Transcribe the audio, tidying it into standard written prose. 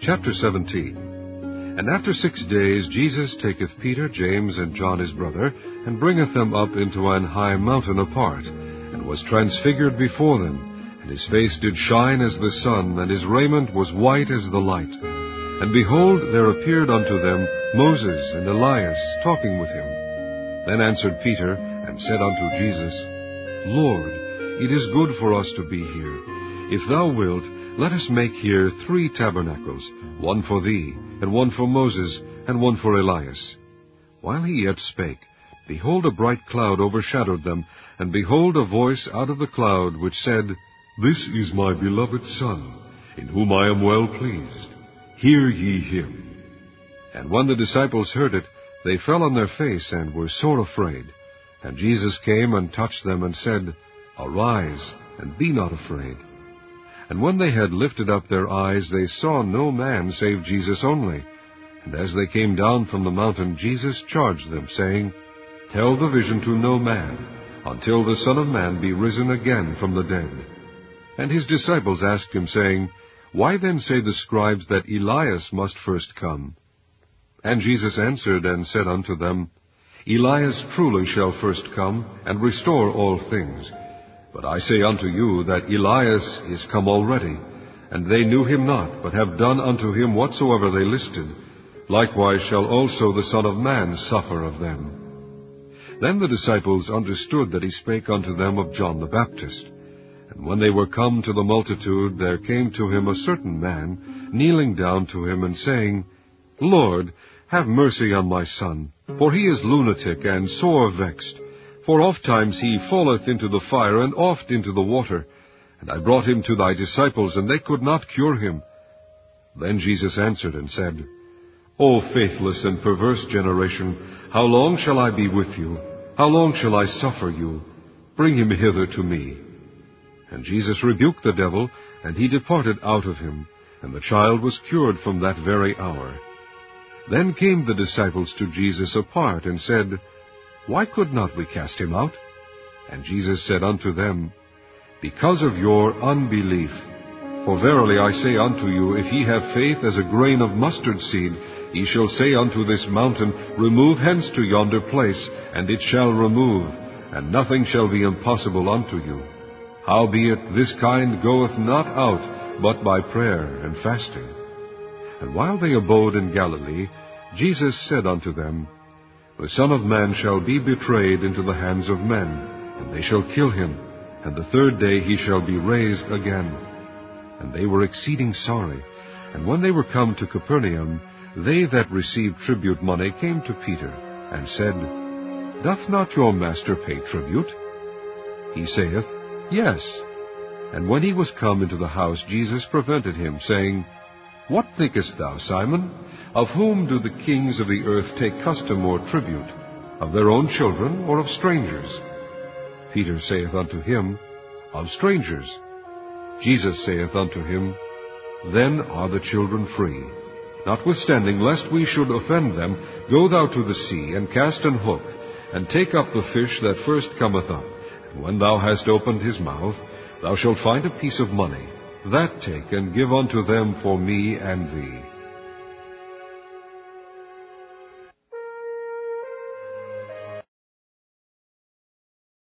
Chapter 17. And after 6 days Jesus taketh Peter, James, and John his brother, and bringeth them up into an high mountain apart, and was transfigured before them, and his face did shine as the sun, and his raiment was white as the light. And behold, there appeared unto them Moses and Elias, talking with him. Then answered Peter, and said unto Jesus, Lord, it is good for us to be here. If thou wilt, let us make here 3 tabernacles, one for thee, and one for Moses, and one for Elias. While he yet spake, behold, a bright cloud overshadowed them, and behold, a voice out of the cloud, which said, This is my beloved Son, in whom I am well pleased. Hear ye him. And when the disciples heard it, they fell on their face, and were sore afraid. And Jesus came and touched them, and said, Arise, and be not afraid. And when they had lifted up their eyes, they saw no man save Jesus only. And as they came down from the mountain, Jesus charged them, saying, Tell the vision to no man, until the Son of Man be risen again from the dead. And his disciples asked him, saying, Why then say the scribes that Elias must first come? And Jesus answered and said unto them, Elias truly shall first come, and restore all things. But I say unto you that Elias is come already, and they knew him not, but have done unto him whatsoever they listed. Likewise shall also the Son of Man suffer of them. Then the disciples understood that he spake unto them of John the Baptist. And when they were come to the multitude, there came to him a certain man, kneeling down to him, and saying, Lord, have mercy on my son, for he is lunatic and sore vexed. For ofttimes he falleth into the fire, and oft into the water. And I brought him to thy disciples, and they could not cure him. Then Jesus answered and said, O faithless and perverse generation, how long shall I be with you? How long shall I suffer you? Bring him hither to me. And Jesus rebuked the devil, and he departed out of him, and the child was cured from that very hour. Then came the disciples to Jesus apart, and said, Why could not we cast him out? And Jesus said unto them, Because of your unbelief. For verily I say unto you, if ye have faith as a grain of mustard seed, ye shall say unto this mountain, Remove hence to yonder place, and it shall remove, and nothing shall be impossible unto you. Howbeit this kind goeth not out, but by prayer and fasting. And while they abode in Galilee, Jesus said unto them, The Son of Man shall be betrayed into the hands of men, and they shall kill him, and the 3rd day he shall be raised again. And they were exceeding sorry. And when they were come to Capernaum, they that received tribute money came to Peter, and said, Doth not your master pay tribute? He saith, Yes. And when he was come into the house, Jesus prevented him, saying, What thinkest thou, Simon? Of whom do the kings of the earth take custom or tribute? Of their own children, or of strangers? Peter saith unto him, Of strangers. Jesus saith unto him, Then are the children free. Notwithstanding, lest we should offend them, go thou to the sea, and cast an hook, and take up the fish that first cometh up. And when thou hast opened his mouth, thou shalt find a piece of money. That take, and give unto them for me and thee.